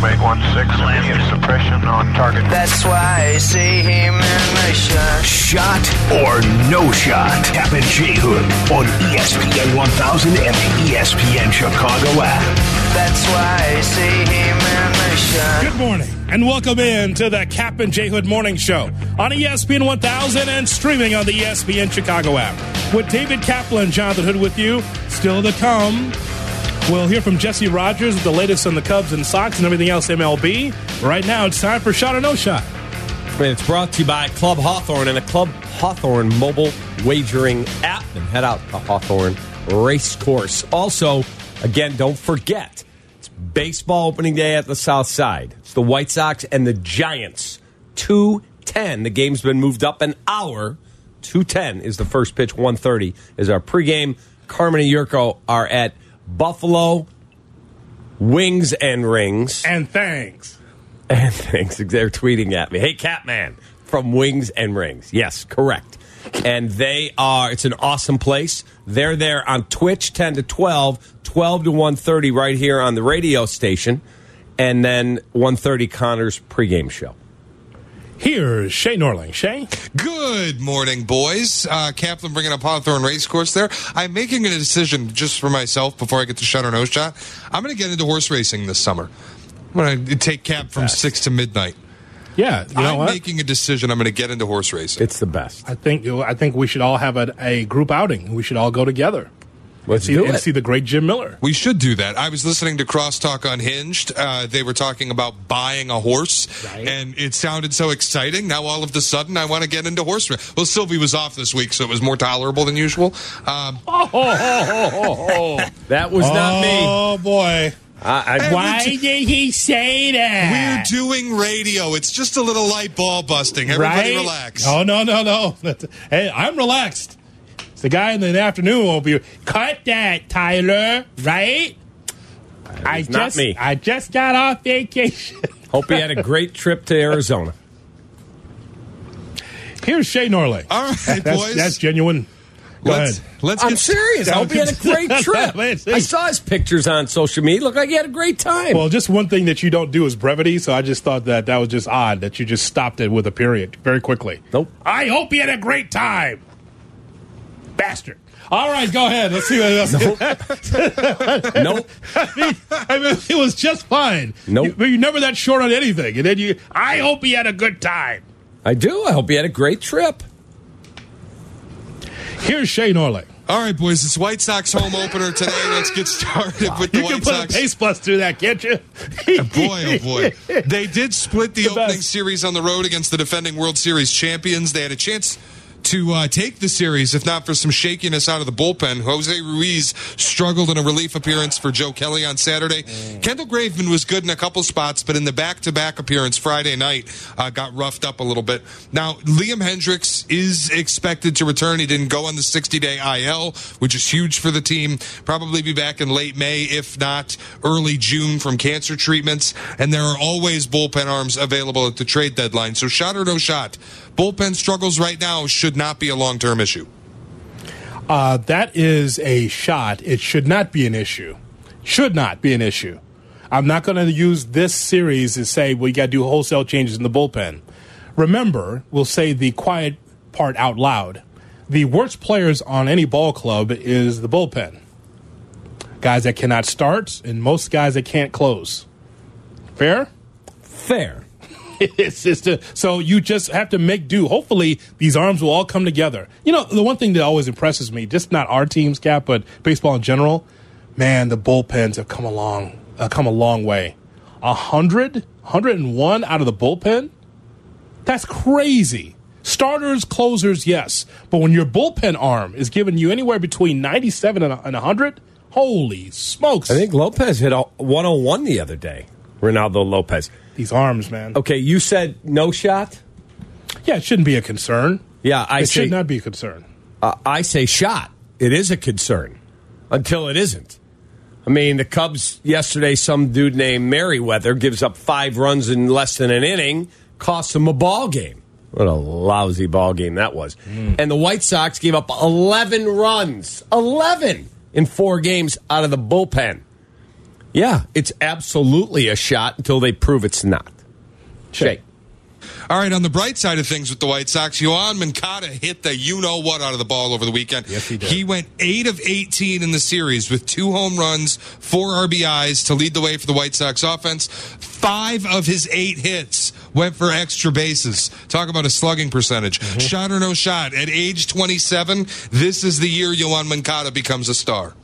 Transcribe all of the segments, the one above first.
816, immediate suppression on target. That's why I see him in the shot. Shot or no shot? Captain J Hood on ESPN 1000 and the ESPN Chicago app. That's why I see him in the shot. Good morning, and welcome in to the Captain J Hood Morning Show on ESPN 1000 and streaming on the ESPN Chicago app. With David Kaplan, Jonathan Hood with you. Still to come, we'll hear from Jesse Rogers with the latest on the Cubs and Sox and everything else MLB. Right now, it's time for Shot or No Shot. And it's brought to you by Club Hawthorne and the Club Hawthorne mobile wagering app. And head out to Hawthorne Racecourse. Also, again, don't forget, it's baseball opening day at the South Side. It's the White Sox and the Giants. 2:10. The game's been moved up an hour. 2:10 is the first pitch. 1:30 is our pregame. Carmen and Yurko are at Buffalo Wings and Rings. And thanks. And thanks. They're tweeting at me. Hey, Catman from Wings and Rings. Yes, correct. And it's an awesome place. They're there on Twitch 10 to 12, 12 to 1:30 right here on the radio station. And then 1:30 Connor's pregame show. Here's Shay Norling. Shay? Good morning, boys. Kaplan bringing up Hawthorne Racecourse there. I'm making a decision just for myself before I get to Shot or No Shot. I'm going to get into horse racing this summer. I'm going to take Cap from 6 to midnight. Yeah, you know I'm what? making a decision. I'm going to get into horse racing. It's the best. I think we should all have a group outing. We should all go together. Let's do it. See the great Jim Miller. We should do that. I was listening to Crosstalk Unhinged. They were talking about buying a horse, right, and it sounded so exciting. Now, all of a sudden, I want to get into horse racing. Well, Sylvie was off this week, so it was more tolerable than usual. That was not me. Oh, boy. Why did he say that? We're doing radio. It's just a little light ball busting. Everybody relax. Oh, no. Hey, I'm relaxed. The guy in the afternoon will be, cut that, Tyler, right? Not me. I just got off vacation. Hope you had a great trip to Arizona. Here's Shay Norley. All right, boys. That's genuine. Go ahead. I'm serious. I hope he had a great trip. I saw his pictures on social media. Looked like he had a great time. Well, just one thing that you don't do is brevity, so I just thought that was just odd that you just stopped it with a period very quickly. Nope. I hope he had a great time. Bastard. All right, go ahead. Let's see what else. Nope. I mean, it was just fine. Nope. You're never that short on anything. And then I hope he had a good time. I do. I hope he had a great trip. Here's Shay Norley. All right, boys. It's White Sox home opener today. Let's get started with the White Sox. You can put a pace plus through that, can't you? Boy, oh boy. They did split the opening series on the road against the defending World Series champions. They had a chance to take the series, if not for some shakiness out of the bullpen. Jose Ruiz struggled in a relief appearance for Joe Kelly on Saturday. Kendall Graveman was good in a couple spots, but in the back-to-back appearance Friday night, got roughed up a little bit. Now, Liam Hendriks is expected to return. He didn't go on the 60-day IL, which is huge for the team. Probably be back in late May, if not early June, from cancer treatments. And there are always bullpen arms available at the trade deadline. So shot or no shot, bullpen struggles right now should not be a long-term issue. That is a shot. It should not be an issue. Should not be an issue. I'm not going to use this series to say we got to do wholesale changes in the bullpen. Remember, we'll say the quiet part out loud. The worst players on any ball club is the bullpen. Guys that cannot start and most guys that can't close. Fair? Fair. It's just so you just have to make do. Hopefully, these arms will all come together. You know, the one thing that always impresses me, just not our team's Cap, but baseball in general, man, the bullpens have come a long way. 101 out of the bullpen? That's crazy. Starters, closers, yes. But when your bullpen arm is giving you anywhere between 97 and 100, holy smokes. I think Lopez hit 101 the other day. Ronaldo Lopez. These arms, man. Okay, you said no shot? Yeah, it shouldn't be a concern. Yeah, it should not be a concern. I say shot. It is a concern until it isn't. I mean, the Cubs yesterday, some dude named Merriweather gives up 5 runs in less than an inning, costs them a ball game. What a lousy ball game that was. And the White Sox gave up 11 runs. 11 in 4 games out of the bullpen. Yeah, it's absolutely a shot until they prove it's not. Shake. All right, on the bright side of things with the White Sox, Yoan Moncada hit the you-know-what out of the ball over the weekend. Yes, he did. He went 8 of 18 in the series with 2 home runs, 4 RBIs to lead the way for the White Sox offense. 5 of his 8 hits went for extra bases. Talk about a slugging percentage. Shot or no shot. At age 27, this is the year Yoan Moncada becomes a star.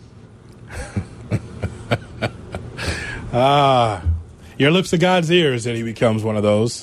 Your lips to God's ears that he becomes one of those.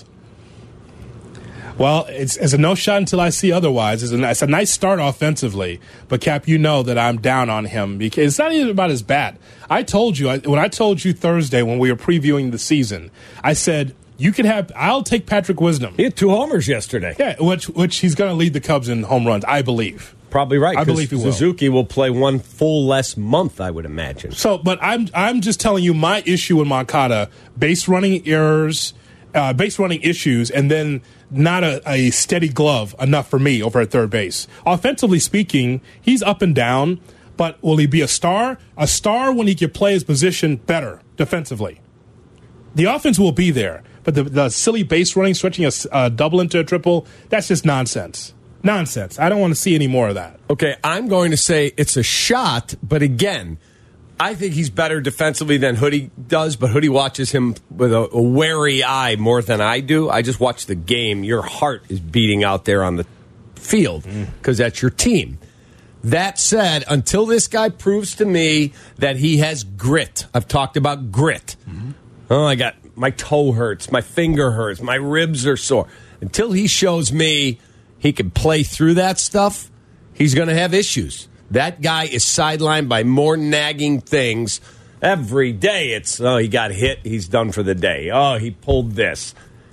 Well, it's a no shot until I see otherwise. It's a nice start offensively, but Cap, you know that I'm down on him because it's not even about his bat. I told you when I told you Thursday when we were previewing the season, I said I'll take Patrick Wisdom. He had 2 homers yesterday. Yeah, which he's going to lead the Cubs in home runs, I believe. Probably right. I believe he will. Suzuki will play 1 full less month, I would imagine. So, but I'm just telling you my issue with Moncada: base running errors, base running issues, and then not a steady glove enough for me over at third base. Offensively speaking, he's up and down, but will he be a star? A star when he can play his position better defensively. The offense will be there, but the silly base running, stretching a double into a triple, that's just nonsense. Nonsense. I don't want to see any more of that. Okay, I'm going to say it's a shot, but again, I think he's better defensively than Hoodie does, but Hoodie watches him with a wary eye more than I do. I just watch the game. Your heart is beating out there on the field because that's your team. That said, until this guy proves to me that he has grit, I've talked about grit. Oh, my toe hurts, my finger hurts, my ribs are sore. Until he shows me he can play through that stuff, he's going to have issues. That guy is sidelined by more nagging things every day. It's, he got hit, he's done for the day. Oh, he pulled this.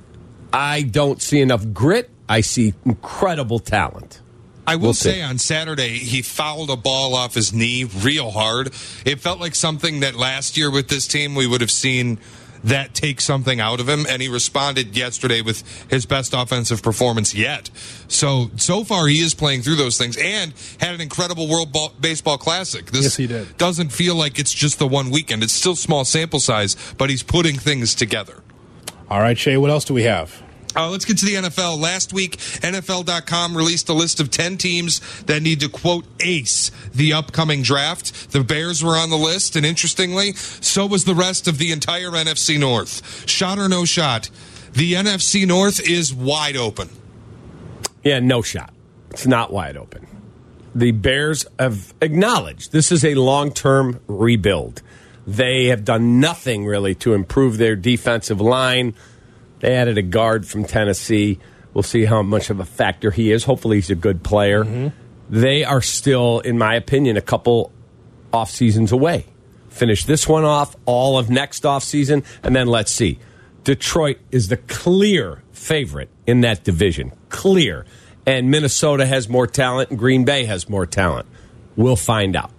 I don't see enough grit. I see incredible talent. I will say on Saturday, he fouled a ball off his knee real hard. It felt like something that last year with this team we would have seen that take something out of him, and he responded yesterday with his best offensive performance yet. So far he is playing through those things and had an incredible World Baseball Classic. Yes, he did. Doesn't feel like it's just the one weekend. It's still small sample size, but he's putting things together. All right, Shay, what else do we have? Let's get to the NFL. Last week, NFL.com released a list of 10 teams that need to, quote, ace the upcoming draft. The Bears were on the list, and interestingly, so was the rest of the entire NFC North. Shot or no shot, the NFC North is wide open. Yeah, no shot. It's not wide open. The Bears have acknowledged this is a long-term rebuild. They have done nothing, really, to improve their defensive line. They added a guard from Tennessee. We'll see how much of a factor he is. Hopefully he's a good player. They are still, in my opinion, a couple off seasons away. Finish this one off, all of next off season, and then let's see. Detroit is the clear favorite in that division. Clear. And Minnesota has more talent, and Green Bay has more talent. We'll find out.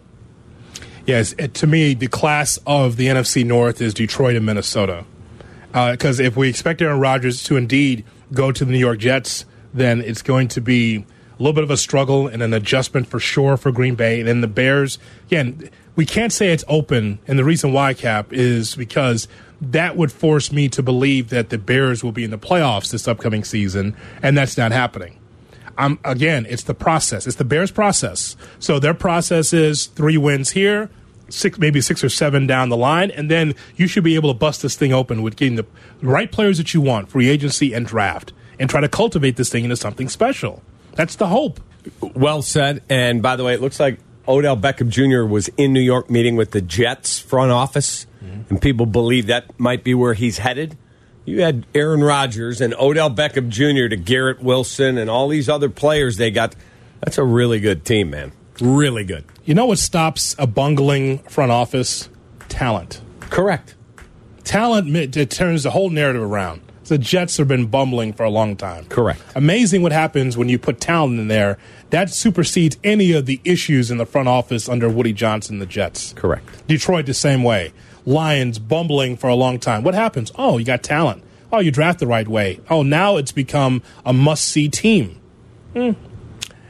Yes, to me, the class of the NFC North is Detroit and Minnesota. Because if we expect Aaron Rodgers to indeed go to the New York Jets, then it's going to be a little bit of a struggle and an adjustment for sure for Green Bay. And then the Bears, again, we can't say it's open. And the reason why, Cap, is because that would force me to believe that the Bears will be in the playoffs this upcoming season, and that's not happening. Again, it's the process. It's the Bears' process. So their process is 3 wins here, maybe 6 or 7 down the line, and then you should be able to bust this thing open with getting the right players that you want, free agency and draft, and try to cultivate this thing into something special. That's the hope. Well said. And by the way, it looks like Odell Beckham Jr. was in New York meeting with the Jets front office, and people believe that might be where he's headed. You had Aaron Rodgers and Odell Beckham Jr. to Garrett Wilson and all these other players they got. That's a really good team, man. Really good. You know what stops a bungling front office? Talent. Correct. Talent, it turns the whole narrative around. The Jets have been bumbling for a long time. Correct. Amazing what happens when you put talent in there. That supersedes any of the issues in the front office under Woody Johnson, the Jets. Correct. Detroit the same way. Lions bumbling for a long time. What happens? Oh, you got talent. Oh, you draft the right way. Oh, now it's become a must-see team.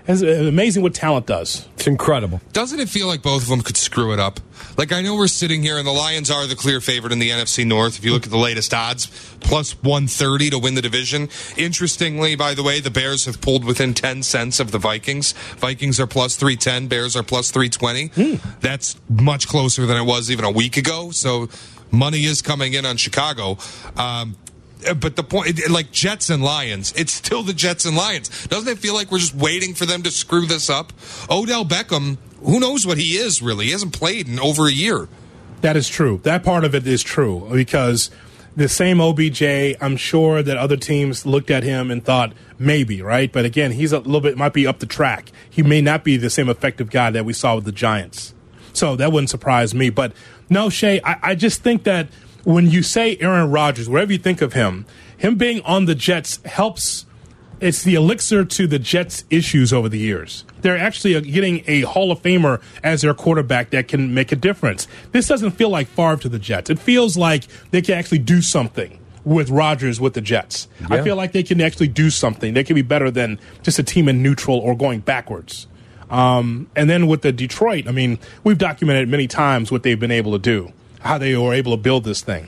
It's amazing what talent does. It's incredible. Doesn't it feel like both of them could screw it up? Like, I know we're sitting here, and the Lions are the clear favorite in the NFC North. If you look at the latest odds, plus 130 to win the division. Interestingly, by the way, the Bears have pulled within 10 cents of the Vikings. Vikings are plus 310. Bears are plus 320. That's much closer than it was even a week ago. So money is coming in on Chicago. But the point, like Jets and Lions, it's still the Jets and Lions. Doesn't it feel like we're just waiting for them to screw this up? Odell Beckham, who knows what he is, really? He hasn't played in over a year. That is true. That part of it is true because the same OBJ, I'm sure that other teams looked at him and thought maybe, right? But again, he's a little bit, might be up the track. He may not be the same effective guy that we saw with the Giants. So that wouldn't surprise me. But no, Shay, I just think that when you say Aaron Rodgers, whatever you think of him being on the Jets helps. It's the elixir to the Jets' issues over the years. They're actually getting a Hall of Famer as their quarterback that can make a difference. This doesn't feel like Favre to the Jets. It feels like they can actually do something with Rodgers with the Jets. Yeah. I feel like they can actually do something. They can be better than just a team in neutral or going backwards. And then with the Detroit, I mean, we've documented many times what they've been able to do, how they were able to build this thing.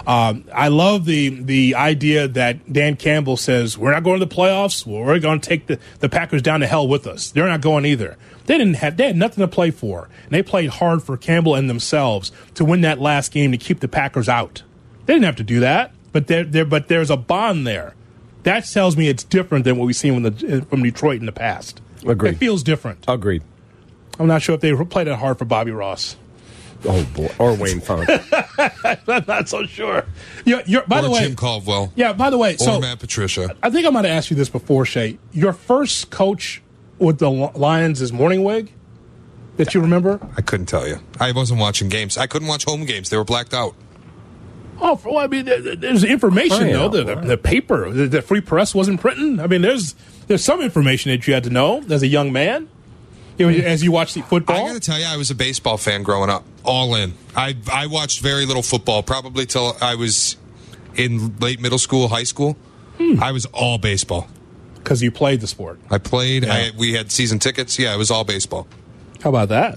I love the idea that Dan Campbell says, we're not going to the playoffs. Well, we're going to take the Packers down to hell with us. They're not going either. They had nothing to play for. And they played hard for Campbell and themselves to win that last game to keep the Packers out. They didn't have to do that, but there's a bond there. That tells me it's different than what we've seen from Detroit in the past. Agreed. It feels different. Agreed. I'm not sure if they played it hard for Bobby Ross. Oh, boy. Or Wayne Funk. I'm not so sure. By the way, Jim Caldwell. Yeah, by the way. Or Matt Patricia. I think I might have asked you this before, Shay. Your first coach with the Lions is Morningwig that you remember? I couldn't tell you. I wasn't watching games. I couldn't watch home games. They were blacked out. Oh, well, I mean, there's information, though. The paper, the Free Press wasn't printing. I mean, there's some information that you had to know as a young man. As you watch the football? I got to tell you, I was a baseball fan growing up, all in. I watched very little football, probably till I was in late middle school, high school. I was all baseball. Because you played the sport. I played. Yeah. We had season tickets. Yeah, it was all baseball. How about that?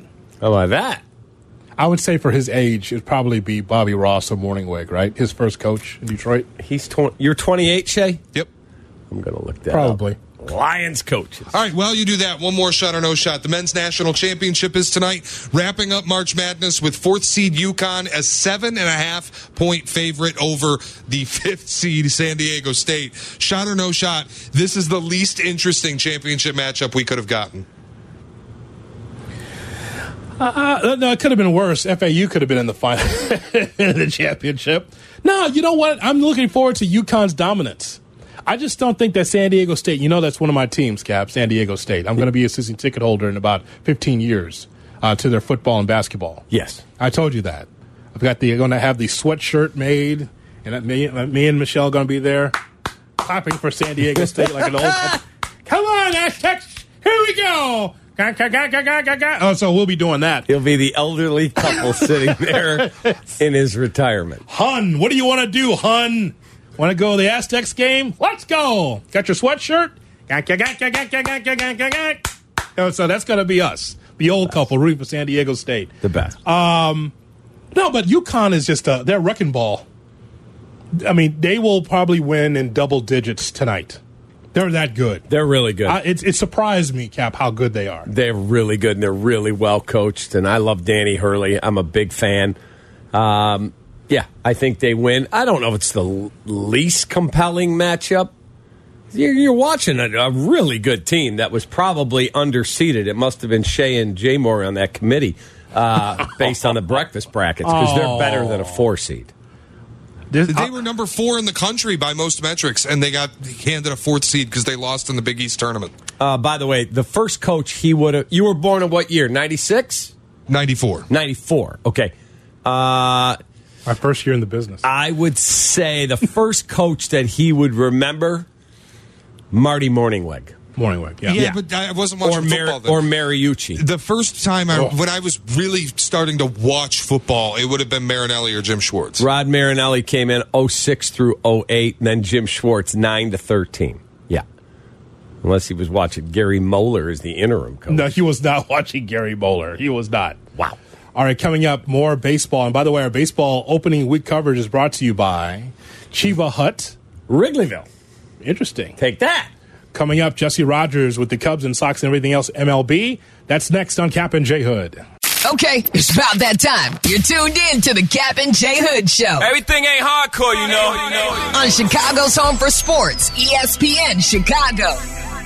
I would say for his age, it'd probably be Bobby Ross or Morningwig, right? His first coach in Detroit. You're 28, Shay? Yep. I'm going to look that Probably. up. Lions coaches. All right, well, you do that. One more shot or no shot. The men's national championship is tonight. Wrapping up March Madness with 4th seed UConn as 7.5-point favorite over the 5th seed San Diego State. Shot or no shot, this is the least interesting championship matchup we could have gotten. No, it could have been worse. FAU could have been in the final, in the championship. No, you know what? I'm looking forward to UConn's dominance. I just don't think that San Diego State, that's one of my teams, Cap, San Diego State. I'm going to be a season ticket holder in about 15 years to their football and basketball. Yes. I told you that. Going to have the sweatshirt made, and me and Michelle are going to be there clapping for San Diego State like an old couple. Come on, Aztecs, here we go. Oh, so we'll be doing that. He'll be the elderly couple sitting there in his retirement. Hun, what do you want to do, Hun? Want to go to the Aztecs game? Let's go. Got your sweatshirt? So that's going to be us, the old couple rooting for San Diego State. The best. No, but UConn is just they're wrecking ball. I mean, they will probably win in double digits tonight. They're that good. They're really good. It surprised me, Cap, how good they are. They're really good, and they're really well coached, and I love Danny Hurley. I'm a big fan. Yeah, I think they win. I don't know if it's the least compelling matchup. You're watching a really good team that was probably underseeded. It must have been Shea and Jay Moore on that committee based on the breakfast brackets because they're better than a 4 seed. They were number 4 in the country by most metrics, and they got handed a 4th seed because they lost in the Big East tournament. By the way, the first coach you were born in what year, 96? 94. 94, okay. My first year in the business. I would say the first coach that he would remember, Marty Morningweg. Morningweg, yeah. Yeah, but I wasn't watching football then. Or Mariucci. The first time when I was really starting to watch football, it would have been Marinelli or Jim Schwartz. Rod Marinelli came in 06 through 08, and then Jim Schwartz 9 to 13. Yeah. Unless he was watching Gary Moeller as the interim coach. No, he was not watching Gary Moeller. He was not. Wow. All right, coming up, more baseball. And by the way, our baseball opening week coverage is brought to you by Chiva Hut. Wrigleyville. Interesting. Take that. Coming up, Jesse Rogers with the Cubs and Sox and everything else MLB. That's next on Cap and J Hood. Okay, it's about that time. You're tuned in to the Cap and J Hood Show. Everything ain't hardcore, you know. On Chicago's home for sports, ESPN Chicago.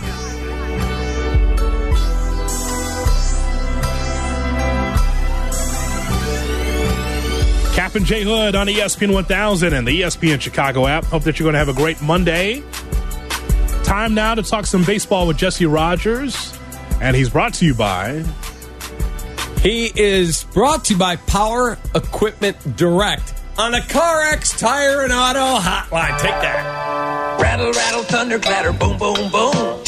Cap and J Hood on ESPN 1000 and the ESPN Chicago app. Hope that you're going to have a great Monday. Time now to talk some baseball with Jesse Rogers. And he's brought to you by... He is brought to you by Power Equipment Direct on a CarX Tire and Auto Hotline. Take that. Rattle, rattle, thunder, clatter, boom, boom, boom.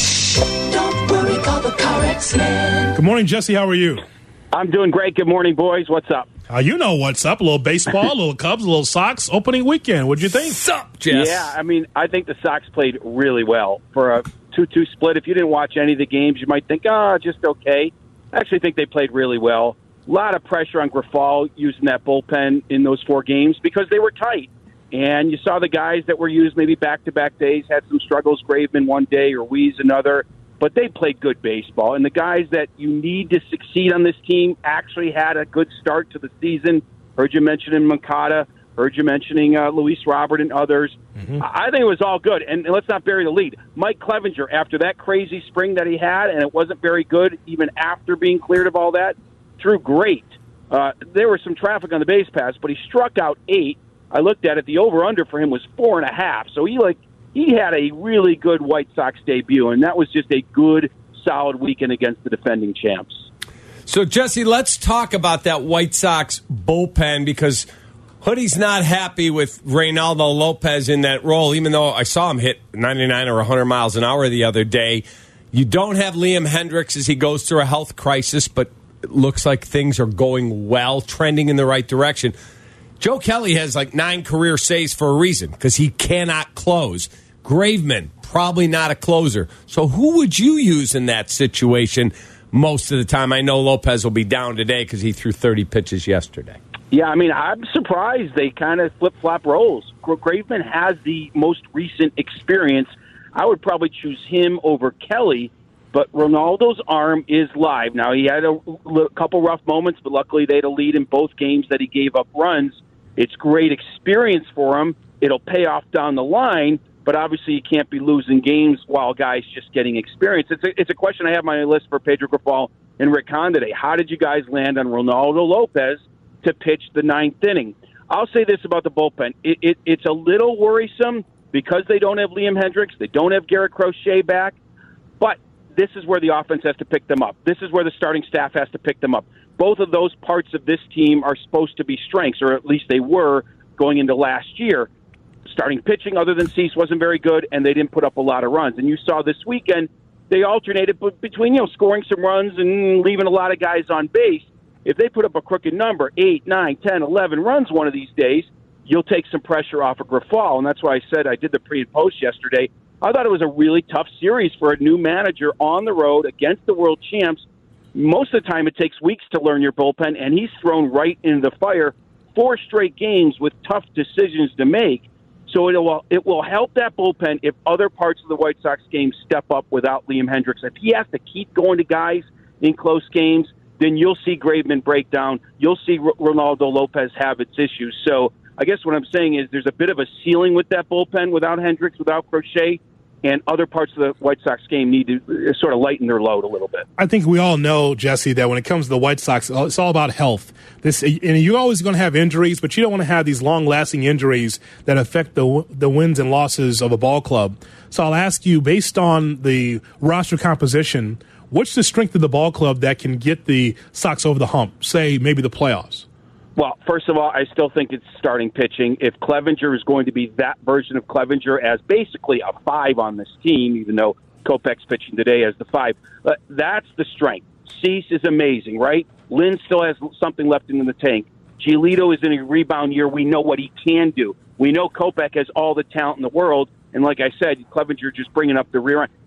Don't worry, call the CarX man. Good morning, Jesse. How are you? I'm doing great. Good morning, boys. What's up? You know what's up. A little baseball, a little Cubs, a little Sox. Opening weekend. What'd you think? What's up, Jess? Yeah, I mean, I think the Sox played really well. For a 2-2 split, if you didn't watch any of the games, you might think, just okay. I actually think they played really well. A lot of pressure on Grifol using that bullpen in those 4 games because they were tight. And you saw the guys that were used maybe back-to-back days had some struggles, Graveman one day or Ruiz another. But they played good baseball. And the guys that you need to succeed on this team actually had a good start to the season. Heard you mentioning Moncada. Heard you mentioning Luis Robert and others. Mm-hmm. I think it was all good. And let's not bury the lead. Mike Clevenger, after that crazy spring that he had, and it wasn't very good even after being cleared of all that, threw great. There was some traffic on the base pass, but he struck out 8. I looked at it. The over-under for him was 4.5. So he had a really good White Sox debut, and that was just a good, solid weekend against the defending champs. So, Jesse, let's talk about that White Sox bullpen because Hoodie's not happy with Reynaldo Lopez in that role, even though I saw him hit 99 or 100 miles an hour the other day. You don't have Liam Hendriks as he goes through a health crisis, but it looks like things are going well, trending in the right direction. Joe Kelly has like 9 career saves for a reason because he cannot close. Graveman, probably not a closer. So who would you use in that situation most of the time? I know Lopez will be down today because he threw 30 pitches yesterday. Yeah, I mean, I'm surprised they kind of flip-flop roles. Graveman has the most recent experience. I would probably choose him over Kelly, but Ronaldo's arm is live. Now, he had a couple rough moments, but luckily they had a lead in both games that he gave up runs. It's great experience for him. It'll pay off down the line, but obviously you can't be losing games while guys just getting experience. It's a question I have on my list for Pedro Grifol and Rick Hahn today. How did you guys land on Ronaldo Lopez to pitch the 9th inning? I'll say this about the bullpen. It's a little worrisome because they don't have Liam Hendriks. They don't have Garrett Crochet back. But this is where the offense has to pick them up. This is where the starting staff has to pick them up. Both of those parts of this team are supposed to be strengths, or at least they were going into last year. Starting pitching, other than Cease, wasn't very good, and they didn't put up a lot of runs. And you saw this weekend, they alternated between scoring some runs and leaving a lot of guys on base. If they put up a crooked number, 8, 9, 10, 11 runs one of these days, you'll take some pressure off of Grifol. And that's why I said I did the pre and post yesterday. I thought it was a really tough series for a new manager on the road against the world champs. Most of the time it takes weeks to learn your bullpen, and he's thrown right into the fire. 4 straight games with tough decisions to make. So it will help that bullpen if other parts of the White Sox game step up without Liam Hendriks. If he has to keep going to guys in close games, then you'll see Graveman break down. You'll see Ronaldo Lopez have its issues. So I guess what I'm saying is there's a bit of a ceiling with that bullpen without Hendriks, without Crochet, and other parts of the White Sox game need to sort of lighten their load a little bit. I think we all know, Jesse, that when it comes to the White Sox, it's all about health. And you're always going to have injuries, but you don't want to have these long-lasting injuries that affect the wins and losses of a ball club. So I'll ask you, based on the roster composition, what's the strength of the ball club that can get the Sox over the hump, say maybe the playoffs? Well, first of all, I still think it's starting pitching. If Clevenger is going to be that version of Clevenger as basically a 5 on this team, even though Kopech's pitching today as the 5, that's the strength. Cease is amazing, right? Lynn still has something left in the tank. Giolito is in a rebound year. We know what he can do. We know Kopech has all the talent in the world. And like I said, Clevenger just bringing up the rear end.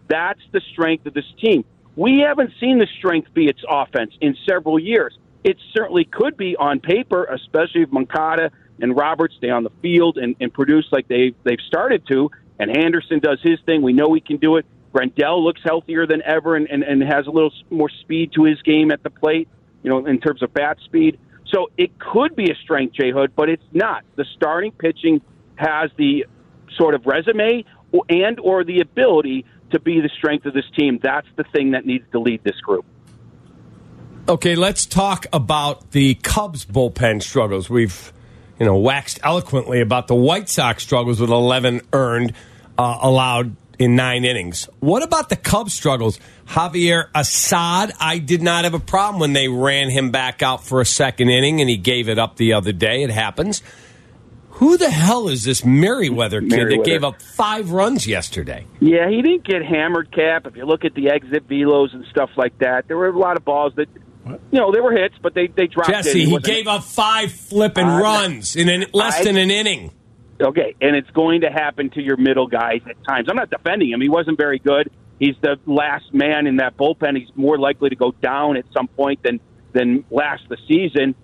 That's the strength of this team. We haven't seen the strength be its offense in several years. It certainly could be on paper, especially if Moncada and Roberts stay on the field and produce like they've started to, and Henderson does his thing. We know he can do it. Grandel looks healthier than ever and has a little more speed to his game at the plate, in terms of bat speed. So it could be a strength, Jay Hood, but it's not. The starting pitching has the sort of resume and or the ability to be the strength of this team. That's the thing that needs to lead this group. Okay, let's talk about the Cubs bullpen struggles. We've, waxed eloquently about the White Sox struggles with 11 earned, allowed in 9 innings. What about the Cubs struggles? Javier Assad, I did not have a problem when they ran him back out for a second inning, and he gave it up the other day. It happens. Who the hell is this Merriweather kid that gave up 5 runs yesterday? Yeah, he didn't get hammered, Cap. If you look at the exit velos and stuff like that, there were a lot of balls that, they were hits, but they dropped Jesse, in. he gave up 5 flipping runs in less than an inning. Okay, and it's going to happen to your middle guys at times. I'm not defending him. He wasn't very good. He's the last man in that bullpen. He's more likely to go down at some point than last the season.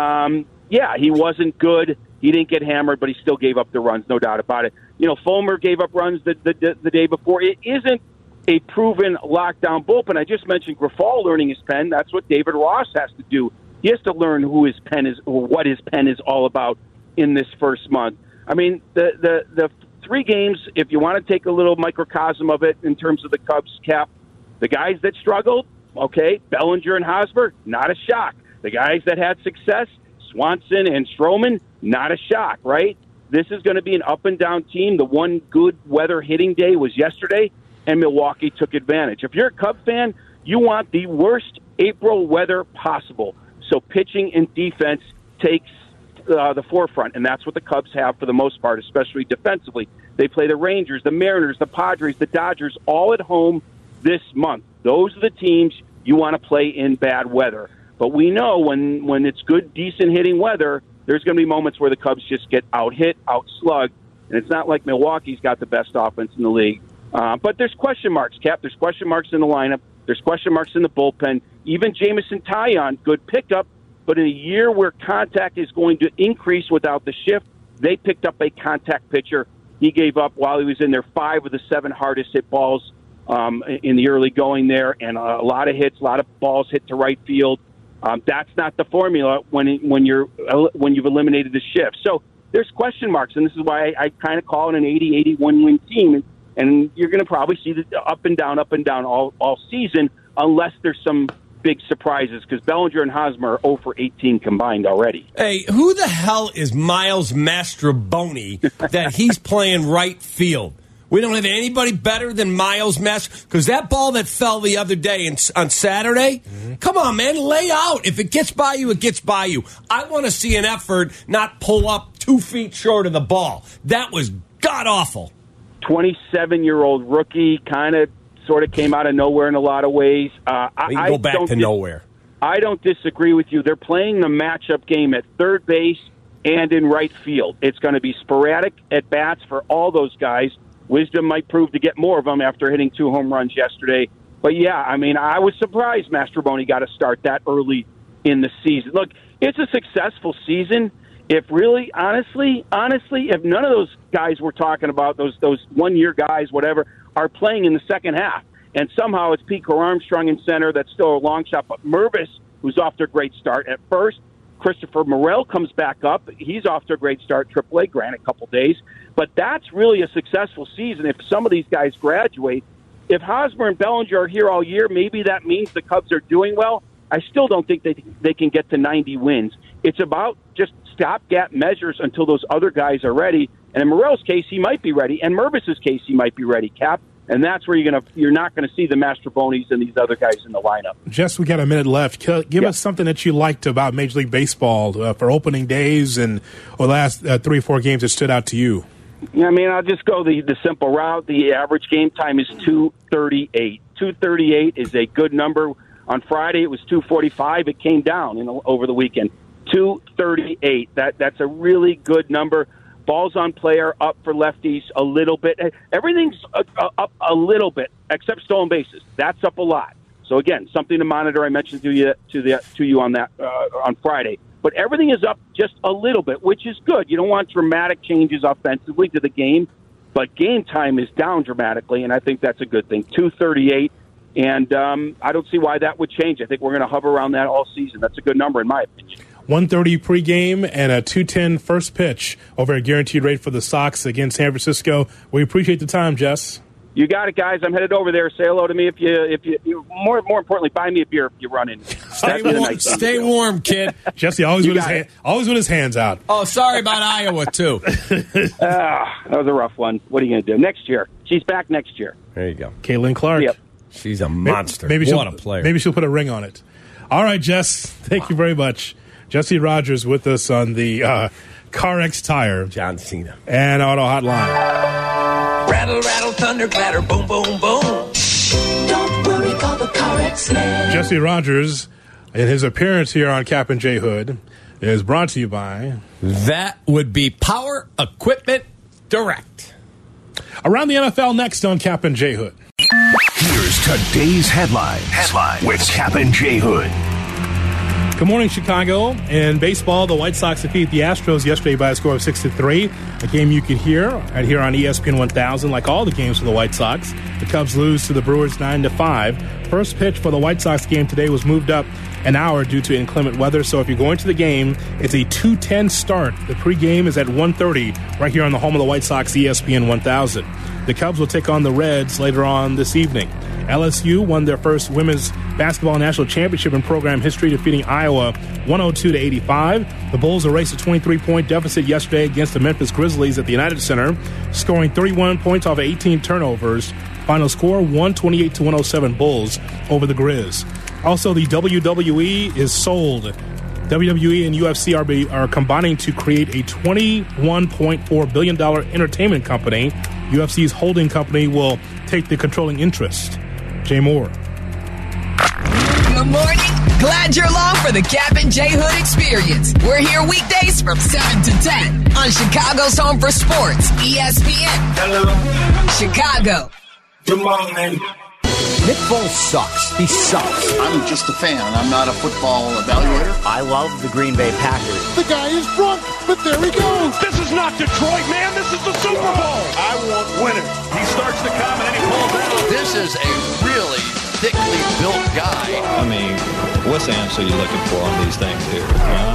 He wasn't good. He didn't get hammered, but he still gave up the runs, no doubt about it. Fulmer gave up runs the day before. It isn't a proven lockdown bullpen. I just mentioned Grifol learning his pen. That's what David Ross has to do. He has to learn who his pen is or what his pen is all about in this first month. I mean, the 3 games, if you want to take a little microcosm of it in terms of the Cubs, Cap, the guys that struggled, okay, Bellinger and Hosmer, not a shock. The guys that had success, Swanson and Stroman, not a shock, right? This is going to be an up-and-down team. The one good weather hitting day was yesterday, and Milwaukee took advantage. If you're a Cub fan, you want the worst April weather possible. So pitching and defense takes the forefront, and that's what the Cubs have for the most part, especially defensively. They play the Rangers, the Mariners, the Padres, the Dodgers, all at home this month. Those are the teams you want to play in bad weather. But we know when it's good, decent hitting weather, there's going to be moments where the Cubs just get out-hit, out-slugged, and it's not like Milwaukee's got the best offense in the league. But there's question marks, Cap. There's question marks in the lineup. There's question marks in the bullpen. Even Jameson Taillon, good pickup, but in a year where contact is going to increase without the shift, they picked up a contact pitcher. He gave up, while he was in there, 5 of the 7 hardest hit balls in the early going there, and a lot of hits, a lot of balls hit to right field. That's not the formula when you've eliminated the shift. So there's question marks, and this is why I kind of call it an 80-81 win team. And you're going to probably see the up and down all season, unless there's some big surprises, because Bellinger and Hosmer are 0 for 18 combined already. Hey, who the hell is Miles Mastrobuoni that he's playing right field? We don't have anybody better than Miles Mastrobuoni, because that ball that fell the other day on Saturday, come on, man, lay out. If it gets by you, it gets by you. I want to see an effort, not pull up 2 feet short of the ball. That was god-awful. 27-year-old rookie, sort of came out of nowhere in a lot of ways. We can go back to nowhere. I don't disagree with you. They're playing the matchup game at third base and in right field. It's going to be sporadic at-bats for all those guys. Wisdom might prove to get more of them after hitting 2 home runs yesterday. But, yeah, I mean, I was surprised Mastrobuoni got a start that early in the season. Look, it's a successful season. If really, honestly, if none of those guys we're talking about, those 1-year guys, whatever, are playing in the second half, and somehow it's Pete Armstrong in center, that's still a long shot, but Mervis, who's off to a great start at first, Christopher Morel comes back up. He's off to a great start, AAA, granted, a couple days. But that's really a successful season if some of these guys graduate. If Hosmer and Bellinger are here all year, maybe that means the Cubs are doing well. I still don't think they can get to 90 wins. It's about just stopgap measures until those other guys are ready. And in Morel's case, he might be ready. And Mervis's case, he might be ready, Cap. And that's where you're not going to see the Mastrobuonis and these other guys in the lineup. Jess, we got a minute left. Give us something that you liked about Major League Baseball for opening days or the last 3 or 4 games that stood out to you. Yeah, I mean, I'll just go the simple route. The average game time is 2:38. 2:38 is a good number. On Friday, it was 2:45. It came down over the weekend. 2:38. That's a really good number. balls on play are up for lefties a little bit. Everything's up a little bit, except stolen bases. That's up a lot. So again, something to monitor. I mentioned to you on that on Friday. But everything is up just a little bit, which is good. You don't want dramatic changes offensively to the game, but game time is down dramatically, and I think that's a good thing. 238, and I don't see why that would change. I think we're going to hover around that all season. That's a good number in my opinion. 1:30 pregame and a 2:10 first pitch over a guaranteed rate for the Sox against San Francisco. We appreciate the time, Jess. You got it, guys. I'm headed over there. Say hello to me if you more importantly, buy me a beer if you run in. Stay warm, kid. Jesse always with his hands out. Oh, sorry about Iowa too. That was a rough one. What are you going to do next year? She's back next year. There you go, Caitlin Clark. Yep. She's a monster. What a player. Maybe she'll put a ring on it. All right, Jess. Thank you very much. Jesse Rogers with us on the CarX Tire, John Cena, and Auto Hotline. Rattle, rattle, thunder, clatter, boom, boom, boom. Don't worry, call the CarX man. Jesse Rogers, in his appearance here on Cap and J Hood, is brought to you by... That would be Power Equipment Direct. Around the NFL next on Cap and J Hood. Here's today's headlines with Cap and J Hood. Good morning, Chicago. In baseball, the White Sox defeat the Astros yesterday by a score of 6-3. A game you could hear on ESPN 1000, like all the games for the White Sox. The Cubs lose to the Brewers 9-5. First pitch for the White Sox game today was moved up an hour due to inclement weather. So if you're going to the game, it's a 2:10 start. The pregame is at 1:30 right here on the home of the White Sox, ESPN 1000. The Cubs will take on the Reds later on this evening. LSU won their first women's basketball national championship in program history, defeating Iowa 102-85. The Bulls erased a 23-point deficit yesterday against the Memphis Grizzlies at the United Center, scoring 31 points off of 18 turnovers. Final score, 128-107 Bulls over the Grizz. Also, the WWE is sold. WWE and UFC are combining to create a $21.4 billion entertainment company. UFC's holding company will take the controlling interest. Jay Moore. Good morning. Glad you're along for the Cap and J Hood experience. We're here weekdays from 7 to 10 on Chicago's Home for Sports, ESPN. Hello. Chicago. Good morning. Nick Foles sucks. He sucks. I'm just a fan. I'm not a football evaluator. I love the Green Bay Packers. The guy is drunk, but there he goes. This is not Detroit, man. This is the Super Bowl. I want winners. He starts to come and then he pulls out. This is a really thickly built guy. I mean, what's the answer you're looking for on these things here?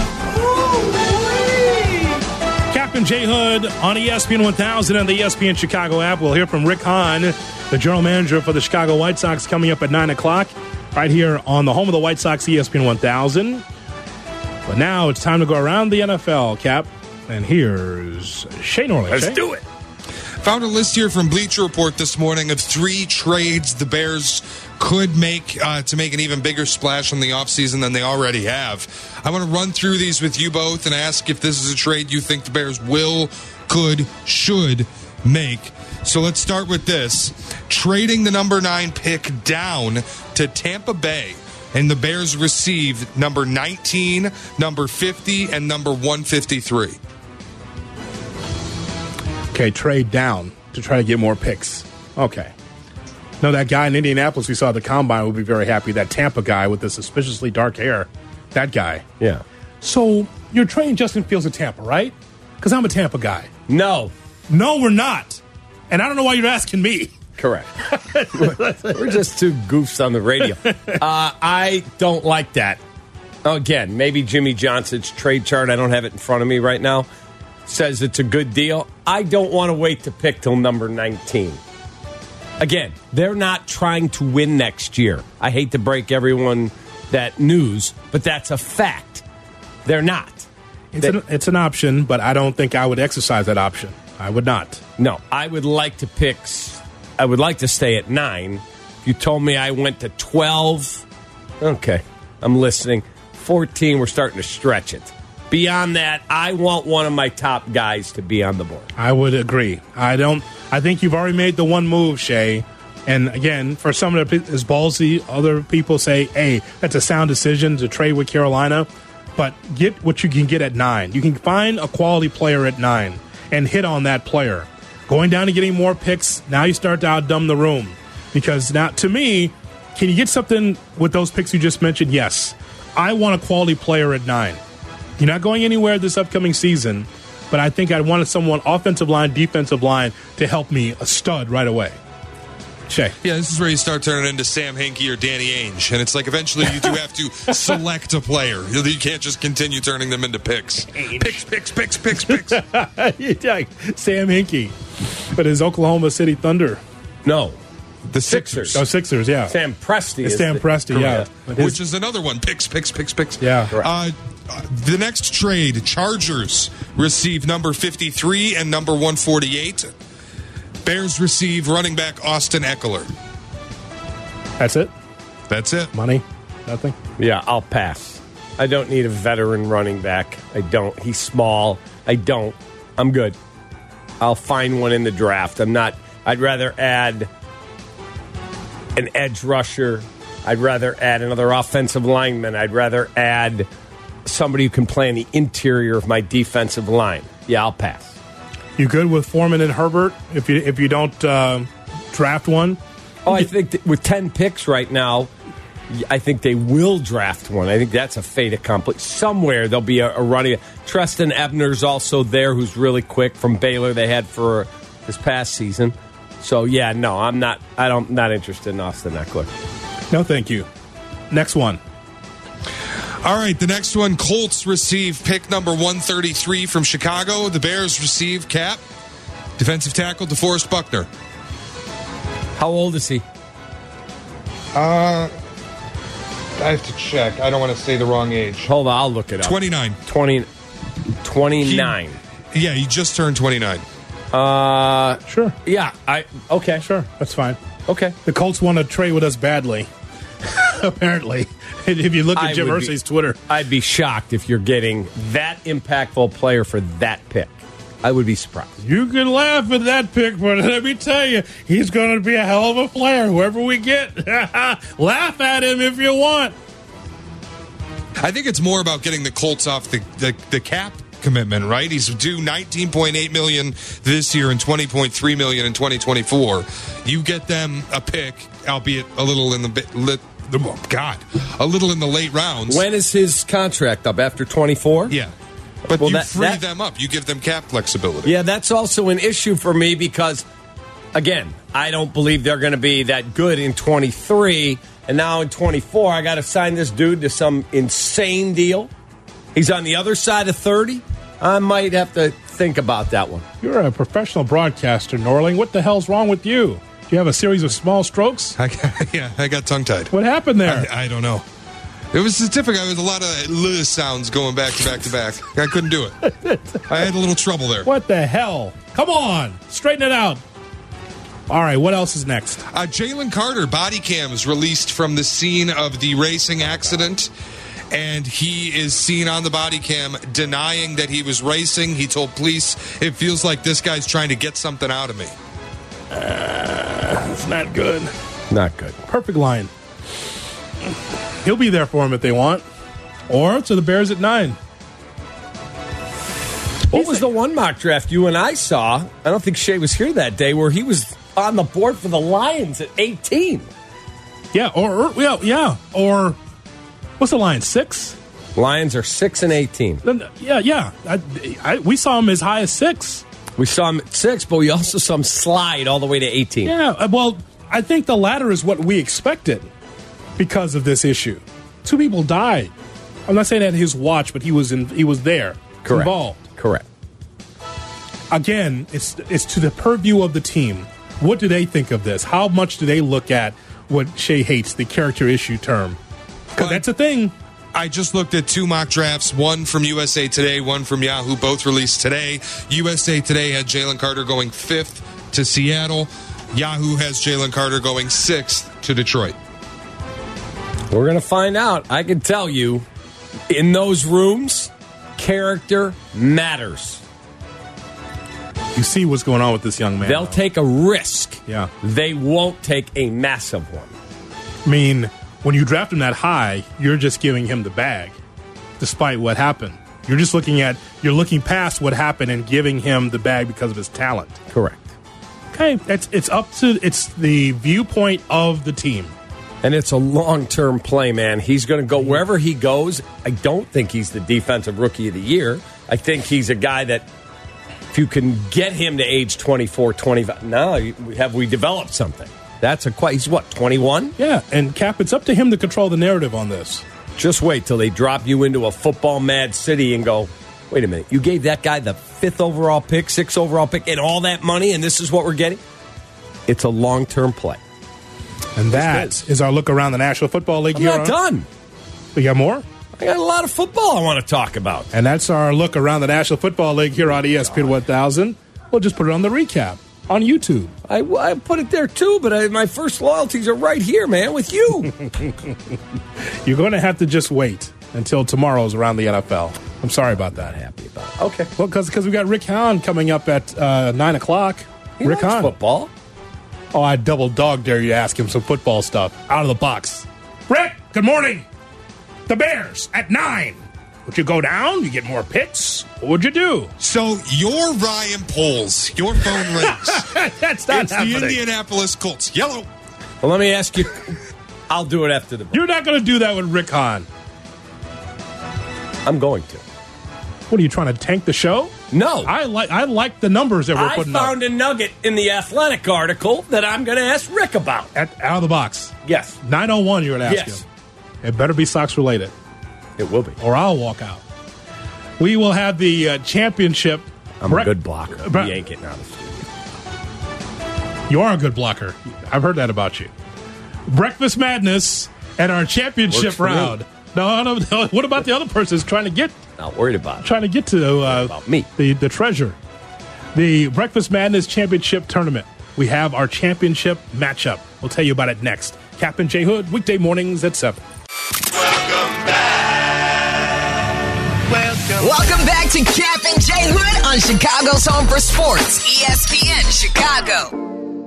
Captain J Hood on ESPN 1000 and the ESPN Chicago app. We'll hear from Rick Hahn, the general manager for the Chicago White Sox, coming up at 9 o'clock right here on the home of the White Sox, ESPN 1000. But now it's time to go around the NFL, Cap. And here's Shane Orley. Let's do it. Found a list here from Bleacher Report this morning of 3 trades the Bears could make to make an even bigger splash in the offseason than they already have. I want to run through these with you both and ask if this is a trade you think the Bears will, could, should make. So let's start with this. Trading the number 9 pick down to Tampa Bay, and the Bears received number 19, number 50, and number 153. Okay, trade down to try to get more picks. Okay. No, that guy in Indianapolis we saw at the Combine would be very happy. That Tampa guy with the suspiciously dark hair. That guy. Yeah. So you're trading Justin Fields to Tampa, right? Because I'm a Tampa guy. No. No, we're not. And I don't know why you're asking me. Correct. We're just two goofs on the radio. I don't like that. Again, maybe Jimmy Johnson's trade chart, I don't have it in front of me right now, says it's a good deal. I don't want to wait to pick till number 19. Again, they're not trying to win next year. I hate to break everyone that news, but that's a fact. They're not. It's an option, but I don't think I would exercise that option. I would not. No, I would like to pick. I would like to stay at 9. If you told me I went to 12, okay, I'm listening. 14, we're starting to stretch it. Beyond that, I want one of my top guys to be on the board. I would agree. I think you've already made the one move, Shay. And again, for some of it is ballsy. Other people say, hey, that's a sound decision to trade with Carolina. But get what you can get at 9. You can find a quality player at 9. and hit on that player. Going down and getting more picks, now you start to outdumb the room. Because now, to me, can you get something with those picks you just mentioned? Yes. I want a quality player at 9. You're not going anywhere this upcoming season, but I think I wanted someone offensive line, defensive line to help me, a stud right away. Shay. Yeah, this is where you start turning into Sam Hinkie or Danny Ainge. And it's like eventually you do have to select a player. You can't just continue turning them into picks. Picks. Sam Hinkie. But is Oklahoma City Thunder? No. The Sixers. Oh, Sixers, yeah. Sam Presti. It's Sam Presti, yeah. Which is another one. Picks. Yeah. The next trade, Chargers receive number 53 and number 148. Bears receive running back Austin Eckler. That's it? That's it. Money? Nothing? Yeah, I'll pass. I don't need a veteran running back. I don't. He's small. I don't. I'm good. I'll find one in the draft. I'd rather add an edge rusher. I'd rather add another offensive lineman. I'd rather add somebody who can play in the interior of my defensive line. Yeah, I'll pass. You good with Foreman and Herbert if you don't draft one? Oh, I think with 10 picks right now, I think they will draft one. I think that's a fait accompli. Somewhere there'll be a running. Treston Ebner's also there, who's really quick from Baylor. They had for this past season. So yeah, no, I'm not interested in Austin Eckler. No, thank you. Next one. All right, the next one, Colts receive pick number 133 from Chicago. The Bears receive Cap, defensive tackle DeForest Buckner. How old is he? I have to check. I don't want to say the wrong age. Hold on, I'll look it up. 29. 29. He just turned 29. Sure. Yeah, okay. Sure, that's fine. Okay. The Colts want to trade with us badly, apparently. If you look at Jim Irsay's Twitter. I'd be shocked if you're getting that impactful player for that pick. I would be surprised. You can laugh at that pick, but let me tell you, he's going to be a hell of a player, whoever we get. Laugh at him if you want. I think it's more about getting the Colts off the cap commitment, right? He's due $19.8 million this year and $20.3 million in 2024. You get them a pick, albeit a little in the a little in the late rounds. When is his contract up? After 24? Yeah. But you free them up. You give them cap flexibility. Yeah, that's also an issue for me because, again, I don't believe they're going to be that good in 23. And now in 24, I got to sign this dude to some insane deal. He's on the other side of 30. I might have to think about that one. You're a professional broadcaster, Norling. What the hell's wrong with you? Do you have a series of small strokes? I got tongue-tied. What happened there? I don't know. It was difficult. There was a lot of sounds going back to back to back. I couldn't do it. I had a little trouble there. What the hell? Come on. Straighten it out. All right, what else is next? Jalen Carter, body cams released from the scene of the racing accident. And he is seen on the body cam denying that he was racing. He told police, it feels like this guy's trying to get something out of me. It's not good. Not good. Perfect line. He'll be there for him if they want. Or to the Bears at 9. What was the one mock draft you and I saw? I don't think Shea was here that day, where he was on the board for the Lions at 18. Yeah, or what's the line? 6? Lions are 6 and 18. Yeah. We saw him as high as 6. We saw him at 6, but we also saw him slide all the way to 18. Yeah, well, I think the latter is what we expected because of this issue. 2 people died. I'm not saying at his watch, but he was there. Correct. Involved. Correct. Again, it's to the purview of the team. What do they think of this? How much do they look at what Shea hates, the character issue term? Because that's a thing. I just looked at 2 mock drafts, one from USA Today, one from Yahoo, both released today. USA Today had Jalen Carter going 5th to Seattle. Yahoo has Jalen Carter going 6th to Detroit. We're going to find out. I can tell you, in those rooms, character matters. You see what's going on with this young man. They'll take a risk. Yeah. They won't take a massive one. I mean, when you draft him that high, you're just giving him the bag, despite what happened. You're just looking past what happened and giving him the bag because of his talent. Correct. Okay, it's the viewpoint of the team. And it's a long-term play, man. He's going to go wherever he goes. I don't think he's the defensive rookie of the year. I think he's a guy that if you can get him to age 24, 25, now have we developed something? He's what, 21? Yeah, and Cap, it's up to him to control the narrative on this. Just wait till they drop you into a football mad city and go, wait a minute, you gave that guy the 5th overall pick, 6th overall pick, and all that money, and this is what we're getting? It's a long-term play. And that is our look around the National Football League. I'm not done. We got more? I got a lot of football I want to talk about. And that's our look around the National Football League here on ESPN 1000. We'll just put it on the recap on YouTube. I put it there too, but my first loyalties are right here, man, with you. You're going to have to just wait until tomorrow's around the NFL. I'm sorry about that. Happy about it. Okay. Well, because we got Rick Hahn coming up at 9 o'clock. Rick Hahn. Football. Oh, I double dog dare you to ask him some football stuff out of the box. Rick, good morning. The Bears at 9. Would you go down? You get more picks? What would you do? So you're Ryan Poles. Your phone rings. That's not it's happening. The Indianapolis Colts. Yellow. Well, let me ask you. I'll do it after the break. You're not going to do that with Rick Hahn. I'm going to. What, are you trying to tank the show? No. I like the numbers that we're putting up. I found a nugget in the Athletic article that I'm going to ask Rick about. Out of the box? Yes. 9:01 you're going to ask yes. him. It better be Sox related. It will be. Or I'll walk out. We will have the championship. I'm a good blocker. You ain't getting out of the studio. You are a good blocker. I've heard that about you. Breakfast Madness and our championship round. No. What about the other person who's trying to get? Not worried about it. Trying to get to about me. The treasure. The Breakfast Madness Championship Tournament. We have our championship matchup. We'll tell you about it next. Cap and J Hood, weekday mornings at 7. Welcome back to Cap and J Hood on Chicago's Home for Sports, ESPN Chicago.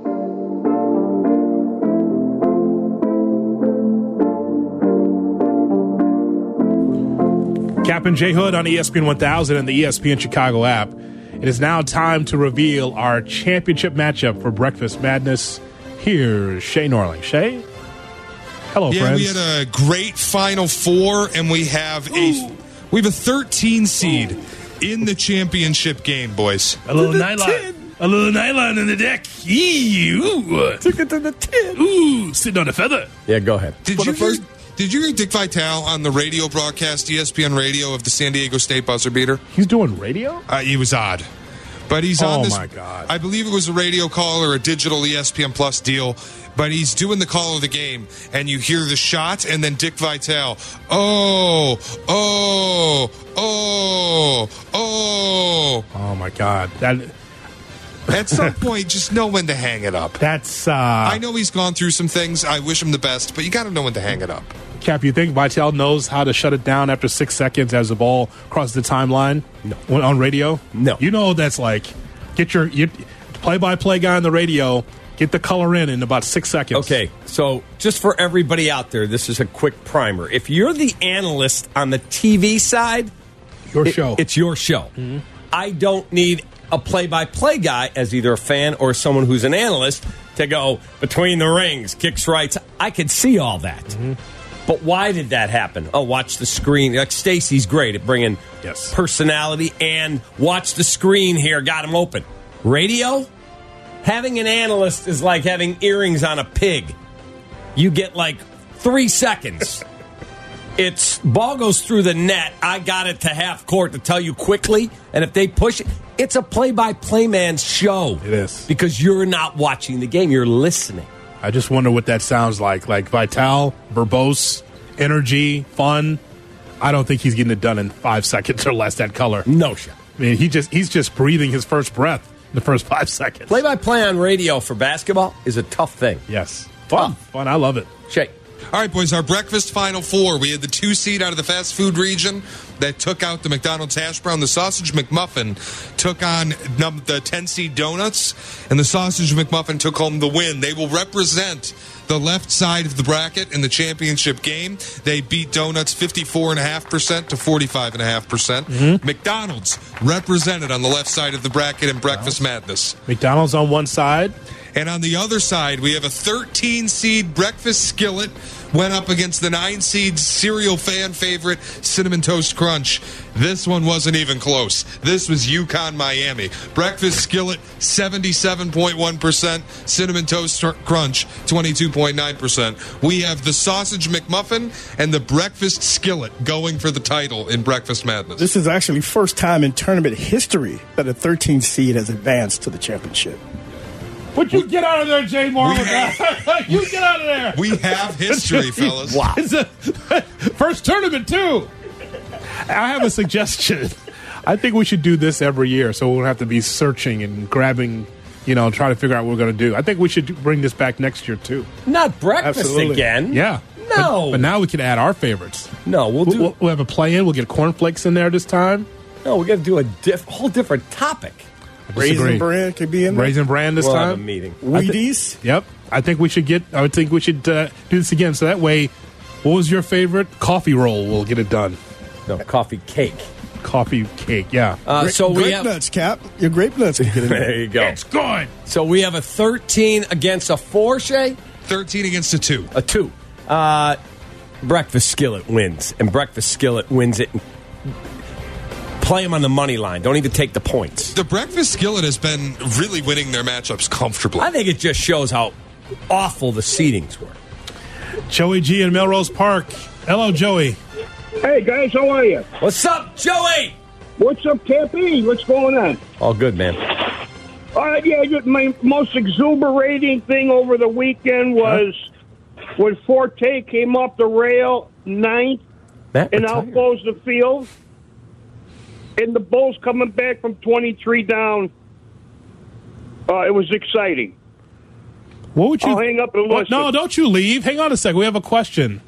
Cap and J Hood on ESPN 1000 and the ESPN Chicago app. It is now time to reveal our championship matchup for Breakfast Madness. Here's Shay Norling. Shay? Hello, friends. We had a great Final Four, and we have a 13 seed in the championship game, boys. A little nylon in the deck. Ooh. Took it to the 10. Ooh, sitting on a feather. Yeah, go ahead. Did you hear Dick Vitale on the radio broadcast, ESPN Radio, of the San Diego State buzzer beater? He's doing radio? He was odd. But he's on this. Oh, my God. I believe it was a radio call or a digital ESPN Plus deal. But he's doing the call of the game, and you hear the shot, and then Dick Vitale, oh. Oh, my God. At some point, just know when to hang it up. I know he's gone through some things. I wish him the best, but you got to know when to hang it up. Cap, you think Vitale knows how to shut it down after 6 seconds as the ball crosses the timeline? No. On radio? No. You know that's like, get your play-by-play guy on the radio, get the color in about 6 seconds. Okay, so just for everybody out there, this is a quick primer. If you're the analyst on the TV side, it's your show. Mm-hmm. I don't need a play-by-play guy as either a fan or someone who's an analyst to go between the rings, kicks rights. I could see all that. Mm-hmm. But why did that happen? Oh, watch the screen. Like Stacy's great at bringing personality and watch the screen here. Got him open. Radio? Having an analyst is like having earrings on a pig. You get like 3 seconds. It's ball goes through the net. I got it to half court to tell you quickly. And if they push it, it's a play-by-play man's show. It is. Because you're not watching the game. You're listening. I just wonder what that sounds like. Like Vitale, verbose, energy, fun. I don't think he's getting it done in 5 seconds or less, that color. No shot. I mean, he's just breathing his first breath in the first 5 seconds. Play-by-play on radio for basketball is a tough thing. Yes. Fun. I love it. Shay. All right, boys, our breakfast Final Four. We had the 2 seed out of the fast food region that took out the McDonald's hash brown. The Sausage McMuffin took on the 10 seed Donuts, and the Sausage McMuffin took home the win. They will represent the left side of the bracket in the championship game. They beat Donuts 54.5% to 45.5%. McDonald's represented on the left side of the bracket in Breakfast Madness. McDonald's on one side. And on the other side, we have a 13 seed Breakfast Skillet went up against the 9 seed cereal fan favorite Cinnamon Toast Crunch. This one wasn't even close. This was UConn Miami. Breakfast Skillet 77.1%, Cinnamon Toast Crunch 22.9%. We have the Sausage McMuffin and the Breakfast Skillet going for the title in Breakfast Madness. This is actually first time in tournament history that a 13 seed has advanced to the championship. Would you get out of there, Jay Moore? You get out of there. We have history, fellas. Wow. It's a first tournament, too. I have a suggestion. I think we should do this every year so we don't have to be searching and grabbing, trying to figure out what we're going to do. I think we should bring this back next year, too. Not breakfast again. Yeah. No. But now we can add our favorites. No, we'll have a play-in. We'll get cornflakes in there this time. No, we got to do a whole different topic. Raisin Bran could be in there. Raisin Bran this we'll time. Have a meeting. Wheaties. Yep. I think we should do this again. So that way, what was your favorite? Coffee roll. We'll get it done. No, coffee cake. Coffee cake, yeah. So we have nuts, Cap. Your grape nuts can get in there. There you go. It's good. So we have a 13 against a 4, Shay? 13 against a 2. A 2. Breakfast Skillet wins, and Breakfast Skillet wins it. Play them on the money line. Don't even take the points. The Breakfast Skillet has been really winning their matchups comfortably. I think it just shows how awful the seedings were. Joey G in Melrose Park. Hello, Joey. Hey, guys, how are you? What's up, Joey? What's up, Cappy? What's going on? All good, man. My most exuberating thing over the weekend was when Forte came off the rail 9th and outclosed the field. And the Bulls coming back from 23 down. It was exciting. What would you? I'll hang up and listen. No, don't you leave. Hang on a second. We have a question.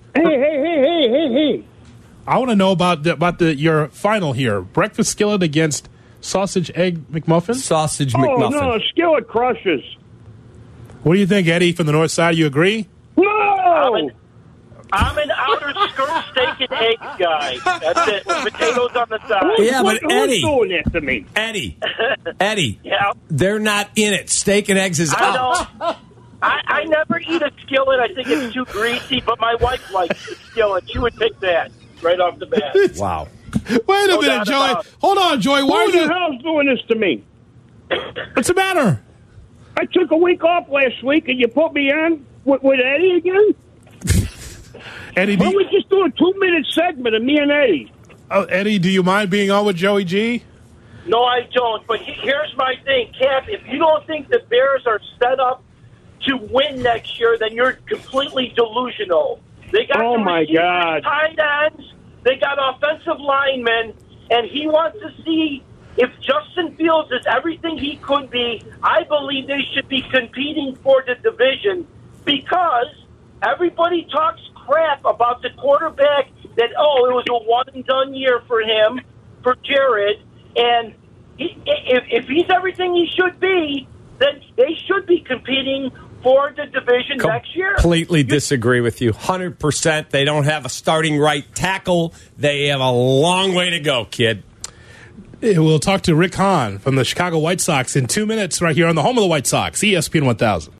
Hey. I want to know about your final here. Breakfast Skillet against Sausage Egg McMuffin? Sausage McMuffin. Oh, no, Skillet crushes. What do you think, Eddie, from the north side? You agree? No! I'm an outer skirt steak and egg guy. That's it. Potatoes on the side. Yeah, but Eddie. Who's doing that to me? Eddie. Yeah. They're not in it. Steak and eggs is out. I know. I never eat a skillet. I think it's too greasy, but my wife likes the skillet. She would pick that right off the bat. Wow. Wait a minute, Joey. Hold on, Joey. Why the hell's doing this to me? What's the matter? I took a week off last week, and you put me on with Eddie again? Eddie, why don't we just do a 2-minute segment of me and Eddie? Oh, Eddie, do you mind being on with Joey G? No, I don't. But here's my thing, Cap. If you don't think the Bears are set up to win next year, then you're completely delusional. They got tight ends. They got offensive linemen, and he wants to see if Justin Fields is everything he could be. I believe they should be competing for the division because everybody talks crap about the quarterback that, it was a one-and-done year for him, for Jared, and if he's everything he should be, then they should be competing for the division next year. Completely disagree with you. 100%. They don't have a starting right tackle. They have a long way to go, kid. We'll talk to Rick Hahn from the Chicago White Sox in 2 minutes right here on the home of the White Sox, ESPN 1000.